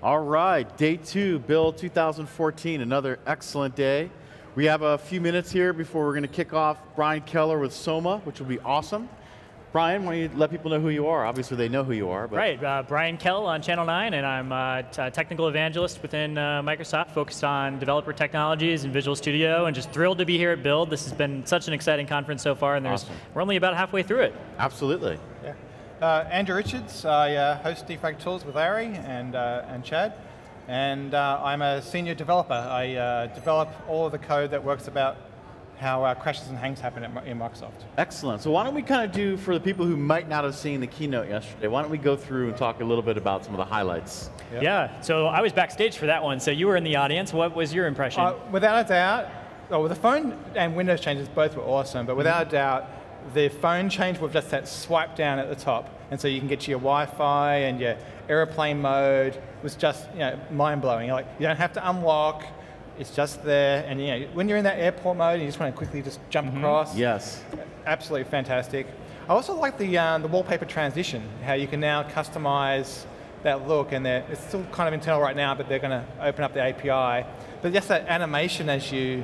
All right, day 2, Build 2014, another excellent day. We have a few minutes here before we're going to kick off Brian Keller with Soma, which will be awesome. Brian, why don't you let people know who you are? Obviously, they know who you are. But. Right, Brian Kell on Channel 9, and I'm a technical evangelist within Microsoft, focused on developer technologies and Visual Studio, and just thrilled to be here at Build. This has been such an exciting conference so far, and we're only about halfway through it. Absolutely. Yeah. Andrew Richards, I host Defrag Tools with Larry and Chad, and I'm a senior developer. I develop all of the code that works about how crashes and hangs happen in Microsoft. Excellent. So why don't we kind of do, for the people who might not have seen the keynote yesterday, why don't we go through and talk a little bit about some of the highlights? Yep. Yeah, so I was backstage for that one, so you were in the audience. What was your impression? Without a doubt, the phone and Windows changes both were awesome, but without a doubt, the phone change with just that swipe down at the top, and so you can get your Wi-Fi and your airplane mode was just mind-blowing. You don't have to unlock. It's just there, and when you're in that airport mode, and you just want to quickly just jump across. Yes. Absolutely fantastic. I also like the wallpaper transition, how you can now customize that look, and it's still kind of internal right now, but they're going to open up the API. But just that animation as you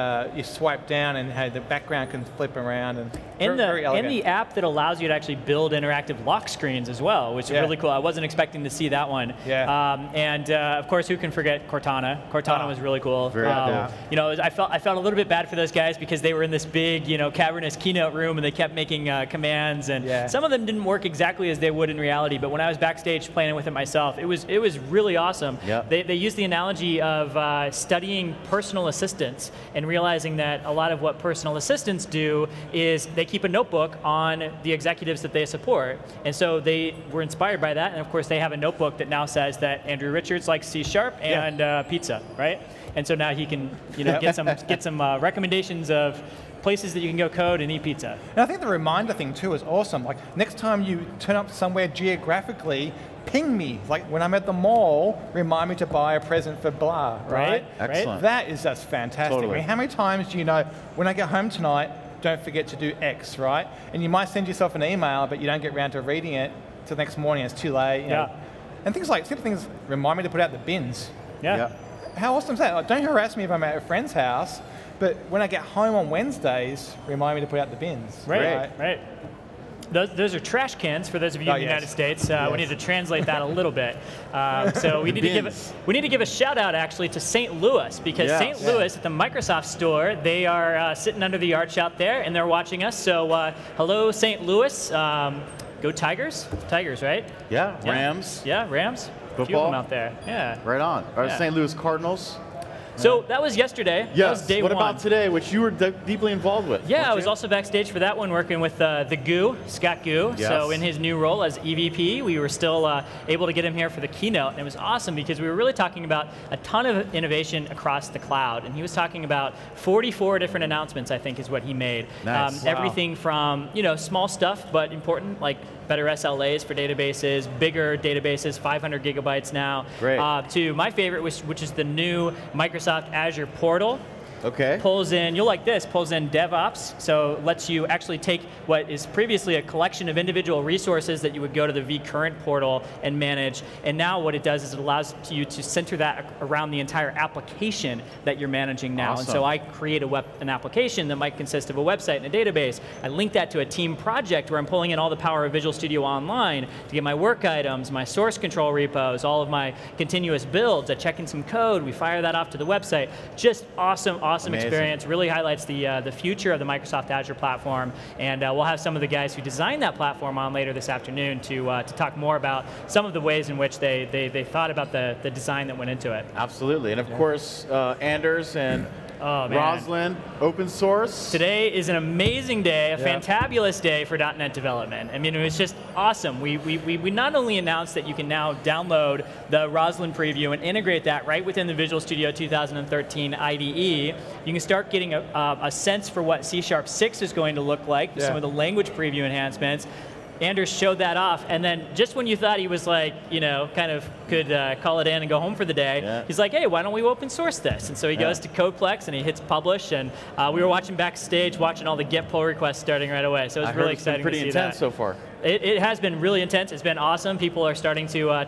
swipe down, and how the background can flip around, and very elegant. And the app that allows you to actually build interactive lock screens as well, which is really cool. I wasn't expecting to see that one. Yeah. And of course, who can forget Cortana? Cortana was really cool. Very cool. I felt a little bit bad for those guys because they were in this big, cavernous keynote room, and they kept making commands, and some of them didn't work exactly as they would in reality. But when I was backstage playing with it myself, it was really awesome. Yep. They used the analogy of studying personal assistants and realizing that a lot of what personal assistants do is they keep a notebook on the executives that they support. And so they were inspired by that, and of course they have a notebook that now says that Andrew Richards likes C# and pizza, right? And so now he can get some recommendations of places that you can go code and eat pizza. And I think the reminder thing too is awesome. Like next time you turn up somewhere geographically, ping me. Like when I'm at the mall, remind me to buy a present for blah, right? Excellent. That is just fantastic. Totally. I mean, how many times do you know, when I get home tonight, don't forget to do X, right? And you might send yourself an email, but you don't get around to reading it till the next morning, it's too late. You know. And things like, simple things remind me to put out the bins. Yeah. How awesome is that? Like, don't harass me if I'm at a friend's house, but when I get home on Wednesdays, remind me to put out the bins. Right. Those are trash cans for those of you in the United States. We need to translate that a little bit. So we need to give a shout out actually to St. Louis, because St. Louis at the Microsoft store, they are sitting under the arch out there and they're watching us. So hello, St. Louis. Go Tigers. Tigers, right? Yeah. Rams. Yeah, Rams. Football. A few of them out there. Yeah. Right on. St. Louis Cardinals. So that was yesterday. Yes. That was day what one. about today, which you were deeply involved with? Yeah, I was also backstage for that one, working with the Goo, Scott Goo. Yes. So in his new role as EVP, we were still able to get him here for the keynote, and it was awesome because we were really talking about a ton of innovation across the cloud. And he was talking about 44 different announcements, I think is what he made. Nice. Everything from small stuff but important, like better SLAs for databases, bigger databases, 500 gigabytes now. Great. To my favorite, which is the new Microsoft Azure portal. Okay. Pulls in DevOps, so lets you actually take what is previously a collection of individual resources that you would go to the vCurrent portal and manage, and now what it does is it allows you to center that around the entire application that you're managing now. Awesome. And so I create an application that might consist of a website and a database. I link that to a team project where I'm pulling in all the power of Visual Studio Online to get my work items, my source control repos, all of my continuous builds. I check in some code, we fire that off to the website. Just awesome Amazing. Experience. Really highlights the future of the Microsoft Azure platform, and we'll have some of the guys who designed that platform on later this afternoon to talk more about some of the ways in which they thought about the design that went into it. Absolutely, and of course, Anders and Roslyn, open source. Today is an amazing day, a fantabulous day for .NET development. I mean, it was just awesome. We not only announced that you can now download the Roslyn preview and integrate that right within the Visual Studio 2013 IDE. You can start getting a sense for what C# 6 is going to look like, some of the language preview enhancements. Anders showed that off, and then just when you thought he was like, kind of could call it in and go home for the day, he's like, hey, why don't we open source this? And so he goes to Codeplex and he hits publish, and we were watching backstage, watching all the Git pull requests starting right away. So it was really exciting to see that. Pretty intense so far. It has been really intense. It's been awesome. People are starting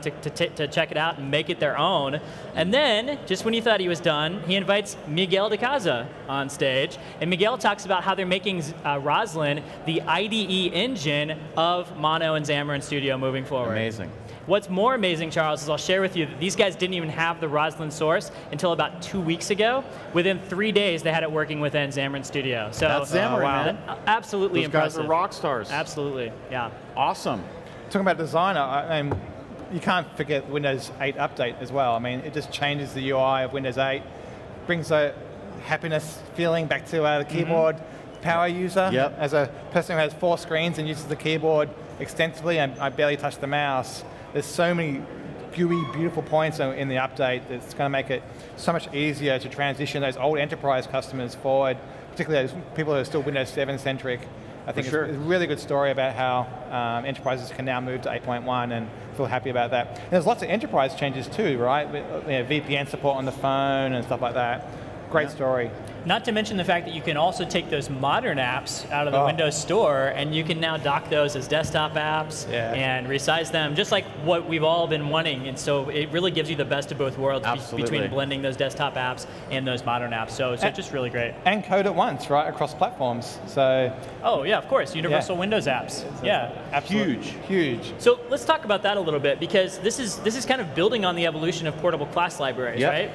to check it out and make it their own. And then, just when you thought he was done, he invites Miguel de Casa on stage. And Miguel talks about how they're making Roslyn the IDE engine of Mono and Xamarin Studio moving forward. Amazing. What's more amazing, Charles, is I'll share with you that these guys didn't even have the Roslyn source until about 2 weeks ago. Within 3 days, they had it working within Xamarin Studio. So That's Xamarin, man. Absolutely Those impressive. guys are rock stars. Absolutely, yeah. Awesome. Talking about design, you can't forget Windows 8 update as well. I mean, it just changes the UI of Windows 8, brings a happiness feeling back to the keyboard power user. Yep. As a person who has 4 screens and uses the keyboard extensively, and I barely touch the mouse, there's so many GUI, beautiful points in the update that's going to make it so much easier to transition those old enterprise customers forward, particularly those people who are still Windows 7 centric. I think it's a really good story about how enterprises can now move to 8.1 and feel happy about that. And there's lots of enterprise changes too, right? VPN support on the phone and stuff like that. Great story. Not to mention the fact that you can also take those modern apps out of the Windows Store, and you can now dock those as desktop apps and resize them, just like what we've all been wanting. And so it really gives you the best of both worlds between blending those desktop apps and those modern apps. So it's just really great. And code at once, right, across platforms. So. Oh yeah, of course, universal Windows apps. Absolutely. Huge. So let's talk about that a little bit, because this is kind of building on the evolution of portable class libraries, right?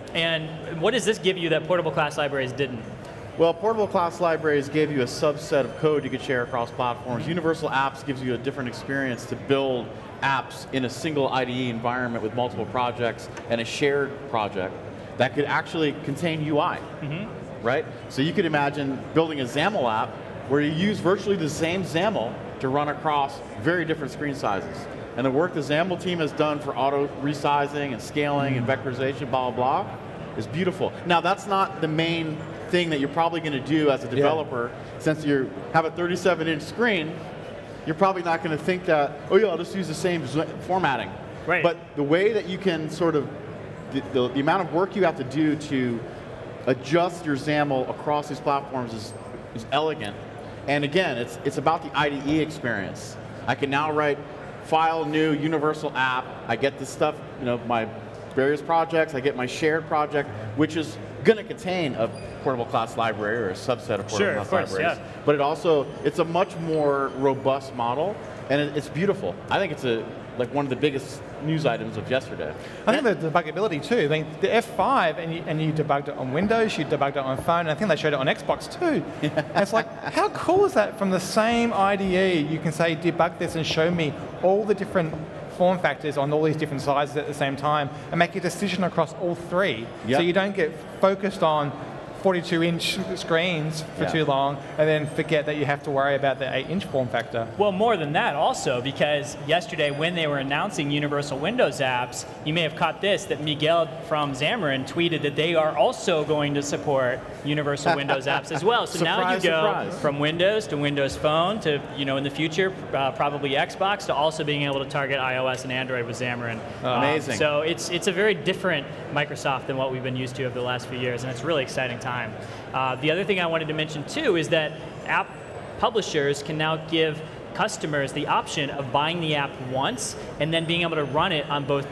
And what does this give you that portable class libraries didn't? Well, portable class libraries gave you a subset of code you could share across platforms. Universal apps gives you a different experience to build apps in a single IDE environment with multiple projects and a shared project that could actually contain UI, right? So you could imagine building a XAML app where you use virtually the same XAML to run across very different screen sizes. And the work the XAML team has done for auto resizing and scaling and vectorization, blah, blah, blah, is beautiful. Now, that's not the main thing that you're probably going to do as a developer. Since you have a 37-inch screen, you're probably not going to think that, oh yeah, I'll just use the same formatting. Right. But the way that you can sort of, the amount of work you have to do to adjust your XAML across these platforms is elegant. And again, it's about the IDE experience. I can now write file, new, universal app. I get this stuff, my various projects. I get my shared project, which is going to contain a portable class library or a subset of portable class libraries. But it's a much more robust model, and it's beautiful. I think it's like one of the biggest news items of yesterday. I think the debuggability too. I mean, the F5, and you debugged it on Windows, you debugged it on phone, and I think they showed it on Xbox too. And it's like, how cool is that? From the same IDE, you can say, debug this and show me all the different form factors on all these different sizes at the same time, and make a decision across all three. So you don't get focused on 42-inch screens for too long, and then forget that you have to worry about the 8-inch form factor. Well, more than that also, because yesterday when they were announcing Universal Windows apps, you may have caught this, that Miguel from Xamarin tweeted that they are also going to support Universal Windows apps as well. So now you go from Windows to Windows Phone to, in the future, probably Xbox, to also being able to target iOS and Android with Xamarin. Amazing. So it's a very different Microsoft than what we've been used to over the last few years, and it's a really exciting time. The other thing I wanted to mention too is that app publishers can now give customers the option of buying the app once and then being able to run it on both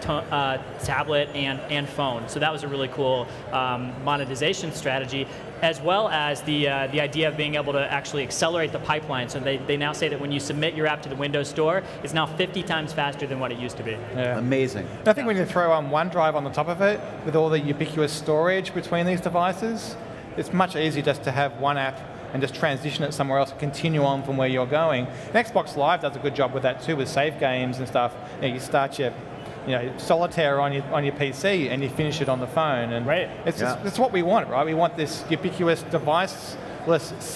tablet and phone. So that was a really cool monetization strategy, as well as the idea of being able to actually accelerate the pipeline. So they now say that when you submit your app to the Windows Store, it's now 50 times faster than what it used to be. Yeah. Amazing. I think when you throw OneDrive on the top of it, with all the ubiquitous storage between these devices, it's much easier just to have one app and just transition it somewhere else and continue on from where you're going. And Xbox Live does a good job with that too, with save games and stuff. You start your Solitaire on your PC and you finish it on the phone. And it's what we want, right? We want this ubiquitous deviceless,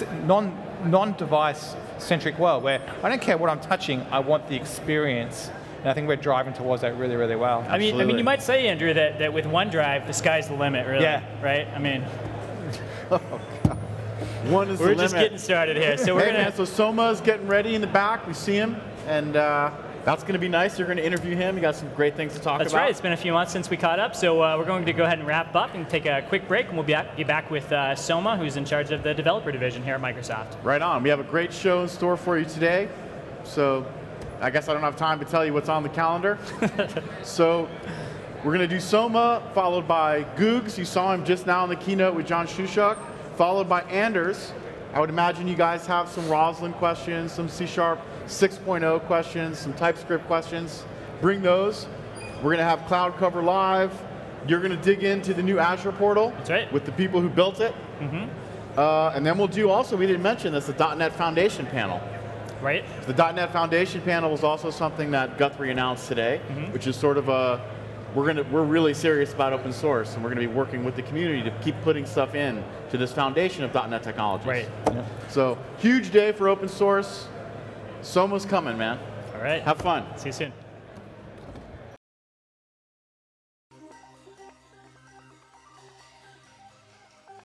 non-device centric world where I don't care what I'm touching, I want the experience. And I think we're driving towards that really, really well. I mean, you might say, Andrew, that with OneDrive, the sky's the limit, really. Yeah. Right? I mean, we're just getting started here. So so Soma's getting ready in the back. We see him, and that's going to be nice. You're going to interview him. You got some great things to talk about. That's right. It's been a few months since we caught up, so we're going to go ahead and wrap up and take a quick break, and we'll be back with Soma, who's in charge of the developer division here at Microsoft. Right on. We have a great show in store for you today, so I guess I don't have time to tell you what's on the calendar. So we're going to do Soma, followed by Googs. You saw him just now in the keynote with John Shushuk, followed by Anders. I would imagine you guys have some Roslyn questions, some C# 6.0 questions, some TypeScript questions. Bring those. We're going to have Cloud Cover Live. You're going to dig into the new Azure portal. That's right. With the people who built it. And then we'll do also, we didn't mention this, the .NET Foundation panel. Right. The .NET Foundation panel was also something that Guthrie announced today, which is sort of a, we're really serious about open source, and we're going to be working with the community to keep putting stuff in to this foundation of .NET technologies. Right. So huge day for open source. Soma's coming, man. All right. Have fun. See you soon.